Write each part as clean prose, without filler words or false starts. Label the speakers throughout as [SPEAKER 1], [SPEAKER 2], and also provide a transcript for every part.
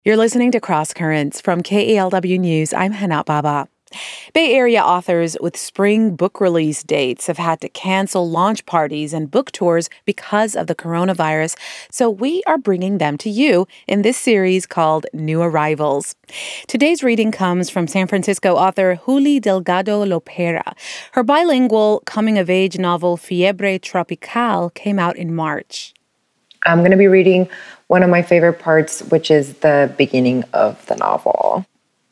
[SPEAKER 1] You're listening to Cross Currents from KALW News. I'm Hana Baba. Bay Area authors with spring book release dates have had to cancel launch parties and book tours because of the coronavirus, so we are bringing them to you in this series called New Arrivals. Today's reading comes from San Francisco author Juli Delgado Lopera. Her bilingual coming-of-age novel Fiebre Tropical came out in March.
[SPEAKER 2] I'm going to be reading one of my favorite parts, which is the beginning of the novel.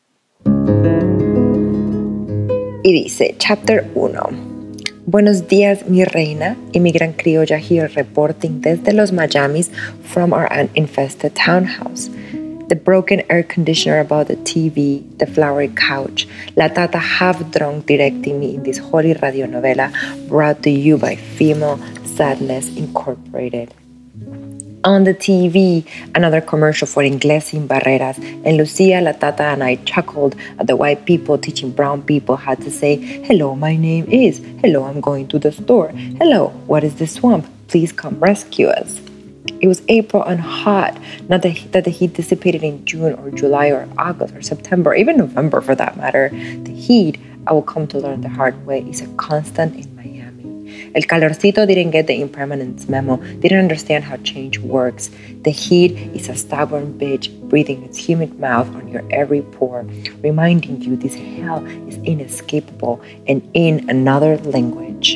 [SPEAKER 2] Y dice, Chapter 1. Buenos días, mi reina, immigrant criolla here reporting desde Los Miamis from our ant-infested townhouse. The broken air conditioner above the TV, the flowery couch, La Tata half-drunk directing me in this holy radionovela brought to you by Female Sadness Incorporated. On the TV, another commercial for Inglés Sin Barreras, and Lucia, La Tata, and I chuckled at the white people teaching brown people how to say, hello, my name is, hello, I'm going to the store, hello, what is the swamp, please come rescue us. It was April and hot, not that the heat dissipated in June or July or August or September, even November for that matter. The heat, I will come to learn the hard way, is a constant in Miami. El calorcito didn't get the impermanence memo, didn't understand how change works. The heat is a stubborn bitch breathing its humid mouth on your every pore, reminding you this hell is inescapable and in another language.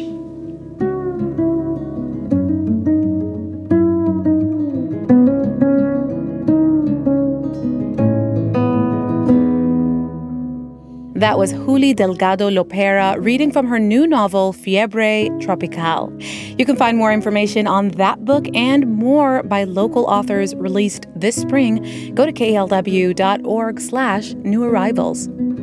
[SPEAKER 1] That was Juli Delgado Lopera reading from her new novel, Fiebre Tropical. You can find more information on that book and more by local authors released this spring. Go to klw.org/newarrivals.